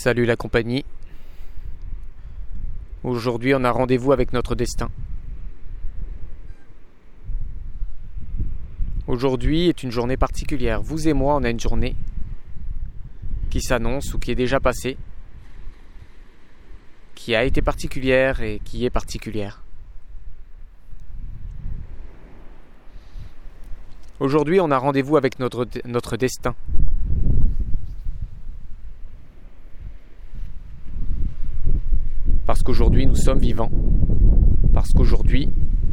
Salut la compagnie. Aujourd'hui, on a rendez-vous avec notre destin. Aujourd'hui est une journée particulière. Vous et moi, on a une journée qui s'annonce ou qui est déjà passée, qui a été particulière et qui est particulière. Aujourd'hui, on a rendez-vous avec notre destin. Parce qu'aujourd'hui, nous sommes vivants. Parce qu'aujourd'hui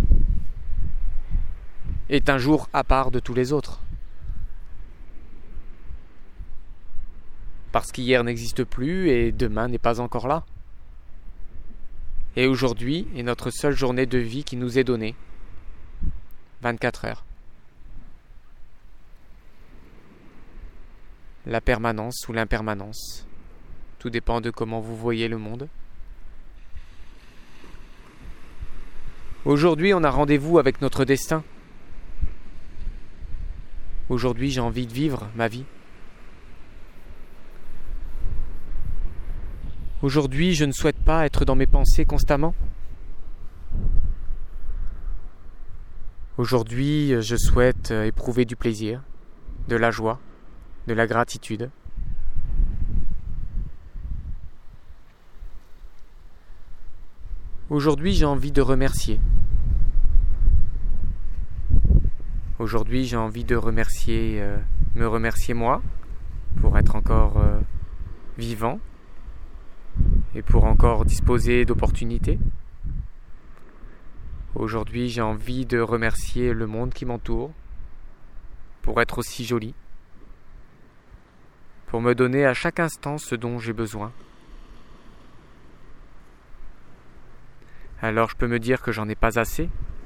est un jour à part de tous les autres. Parce qu'hier n'existe plus et demain n'est pas encore là. Et aujourd'hui est notre seule journée de vie qui nous est donnée. 24 heures. La permanence ou l'impermanence. Tout dépend de comment vous voyez le monde. Aujourd'hui, on a rendez-vous avec notre destin. Aujourd'hui, j'ai envie de vivre ma vie. Aujourd'hui, je ne souhaite pas être dans mes pensées constamment. Aujourd'hui, je souhaite éprouver du plaisir, de la joie, de la gratitude. Aujourd'hui, j'ai envie de remercier. Aujourd'hui, j'ai envie de me remercier moi pour être encore vivant et pour encore disposer d'opportunités. Aujourd'hui, j'ai envie de remercier le monde qui m'entoure pour être aussi joli, pour me donner à chaque instant ce dont j'ai besoin. Alors je peux me dire que j'en ai pas assez.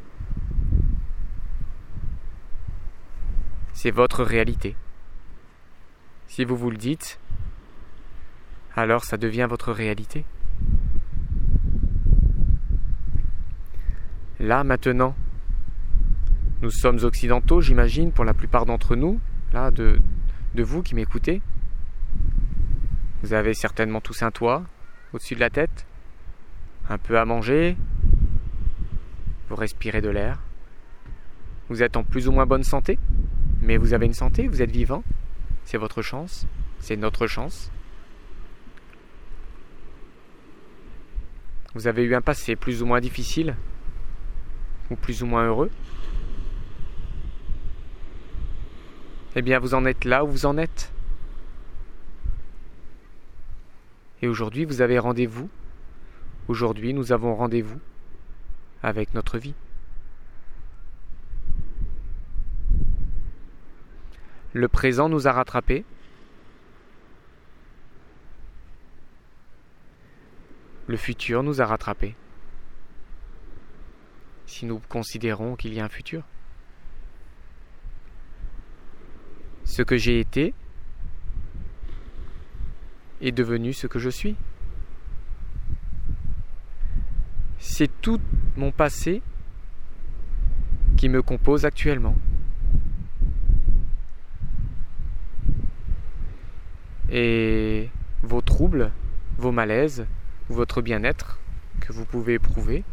C'est votre réalité. Si vous vous le dites, alors ça devient votre réalité. Là, maintenant, nous sommes occidentaux, j'imagine, pour la plupart d'entre nous, là, de vous qui m'écoutez. Vous avez certainement tous un toit au-dessus de la tête, un peu à manger, vous respirez de l'air. Vous êtes en plus ou moins bonne santé, mais vous avez une santé, vous êtes vivant. C'est votre chance, c'est notre chance. Vous avez eu un passé plus ou moins difficile, ou plus ou moins heureux. Eh bien, vous en êtes là où vous en êtes. Et aujourd'hui, vous avez rendez-vous. Aujourd'hui, nous avons rendez-vous avec notre vie. Le présent nous a rattrapés. Le futur nous a rattrapés. Si nous considérons qu'il y a un futur. Ce que j'ai été est devenu ce que je suis. C'est tout mon passé qui me compose actuellement. Et vos troubles, vos malaises, votre bien-être que vous pouvez éprouver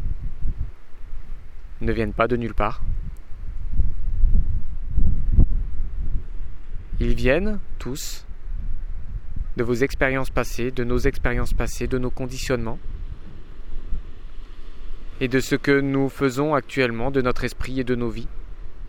ne viennent pas de nulle part. Ils viennent tous de vos expériences passées, de nos expériences passées, de nos conditionnements et de ce que nous faisons actuellement de notre esprit et de nos vies.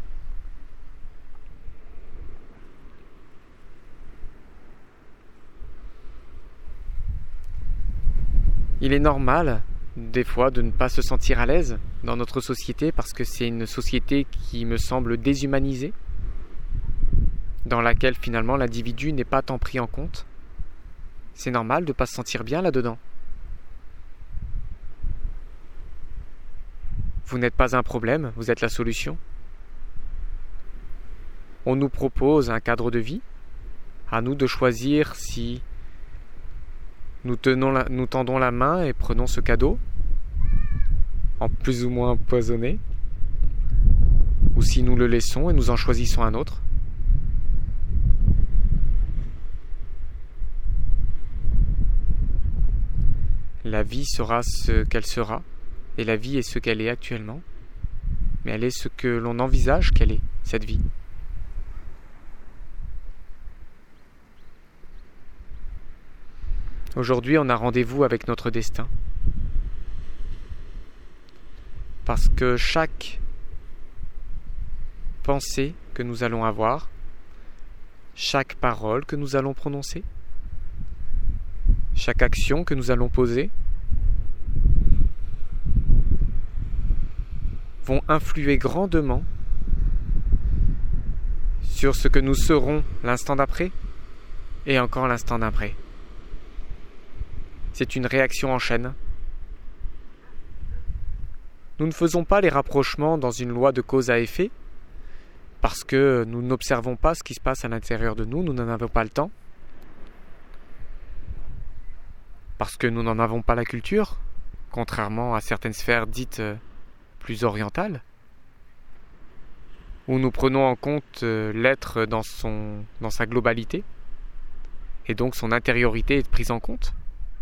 Il est normal, des fois, de ne pas se sentir à l'aise dans notre société parce que c'est une société qui me semble déshumanisée, dans laquelle finalement l'individu n'est pas tant pris en compte. C'est normal de ne pas se sentir bien là-dedans. Vous n'êtes pas un problème, vous êtes la solution. On nous propose un cadre de vie, à nous de choisir si nous tendons la main et prenons ce cadeau, en plus ou moins empoisonné, ou si nous le laissons et nous en choisissons un autre. La vie sera ce qu'elle sera, et la vie est ce qu'elle est actuellement, mais elle est ce que l'on envisage qu'elle est, cette vie. Aujourd'hui, on a rendez-vous avec notre destin. Parce que chaque pensée que nous allons avoir, chaque parole que nous allons prononcer, chaque action que nous allons poser, vont influer grandement sur ce que nous serons l'instant d'après et encore l'instant d'après. C'est une réaction en chaîne. Nous ne faisons pas les rapprochements dans une loi de cause à effet parce que nous n'observons pas ce qui se passe à l'intérieur de nous, nous n'en avons pas le temps, parce que nous n'en avons pas la culture, contrairement à certaines sphères dites plus orientales, où nous prenons en compte l'être dans sa globalité, et donc son intériorité est prise en compte.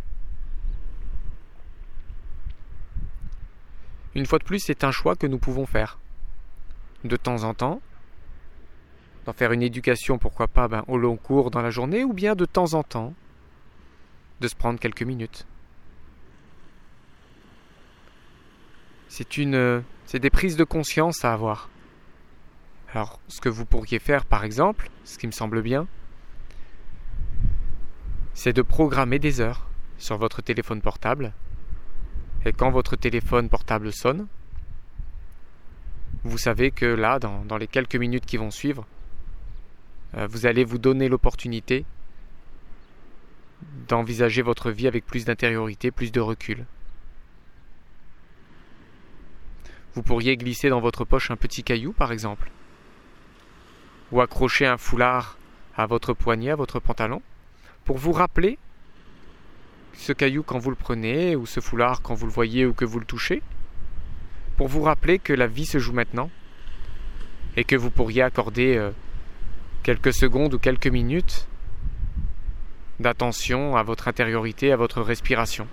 Une fois de plus, c'est un choix que nous pouvons faire. De temps en temps, d'en faire une éducation, pourquoi pas, au long cours dans la journée, ou bien de temps en temps, de se prendre quelques minutes. C'est des prises de conscience à avoir. Alors, ce que vous pourriez faire, par exemple, ce qui me semble bien, c'est de programmer des heures sur votre téléphone portable. Et quand votre téléphone portable sonne, vous savez que là, dans les quelques minutes qui vont suivre, vous allez vous donner l'opportunité d'envisager votre vie avec plus d'intériorité, plus de recul. Vous pourriez glisser dans votre poche un petit caillou, par exemple, ou accrocher un foulard à votre poignet, à votre pantalon, pour vous rappeler ce caillou quand vous le prenez, ou ce foulard quand vous le voyez ou que vous le touchez, pour vous rappeler que la vie se joue maintenant, et que vous pourriez accorder quelques secondes ou quelques minutes d'attention à votre intériorité, à votre respiration.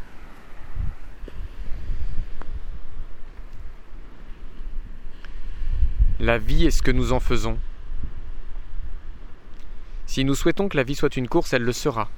La vie est ce que nous en faisons. Si nous souhaitons que la vie soit une course, elle le sera.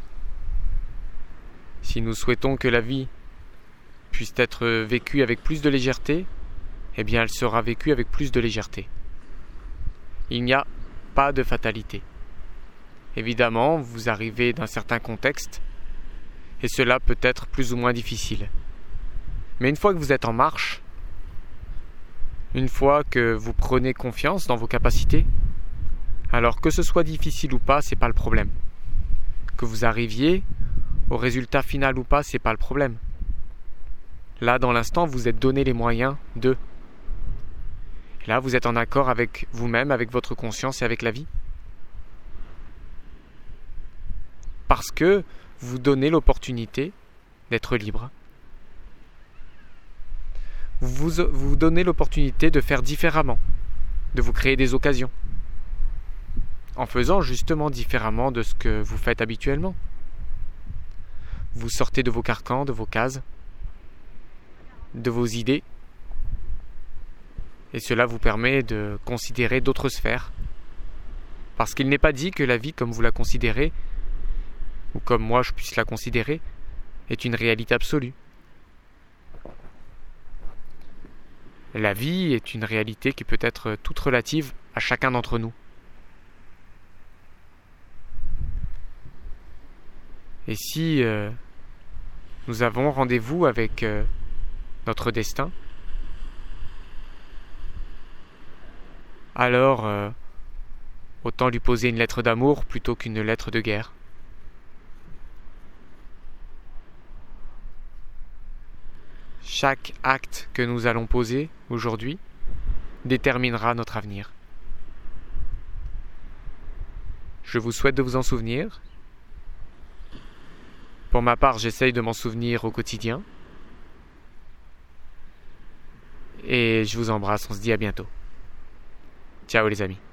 Si nous souhaitons que la vie puisse être vécue avec plus de légèreté, eh bien elle sera vécue avec plus de légèreté. Il n'y a pas de fatalité. Évidemment, vous arrivez d'un certain contexte, et cela peut être plus ou moins difficile. Mais une fois que vous êtes en marche, une fois que vous prenez confiance dans vos capacités, alors que ce soit difficile ou pas, c'est pas le problème. Que vous arriviez au résultat final ou pas, c'est pas le problème. Là, dans l'instant, vous êtes donné les moyens de. Et là, vous êtes en accord avec vous-même, avec votre conscience et avec la vie. Parce que vous donnez l'opportunité d'être libre. Vous donnez l'opportunité de faire différemment, de vous créer des occasions, en faisant justement différemment de ce que vous faites habituellement. Vous sortez de vos carcans, de vos cases, de vos idées, et cela vous permet de considérer d'autres sphères. Parce qu'il n'est pas dit que la vie, comme vous la considérez, ou comme moi je puisse la considérer, est une réalité absolue. La vie est une réalité qui peut être toute relative à chacun d'entre nous. Et si nous avons rendez-vous avec notre destin, alors autant lui poser une lettre d'amour plutôt qu'une lettre de guerre. Chaque acte que nous allons poser aujourd'hui déterminera notre avenir. Je vous souhaite de vous en souvenir. Pour ma part, j'essaye de m'en souvenir au quotidien. Et je vous embrasse, on se dit à bientôt. Ciao les amis.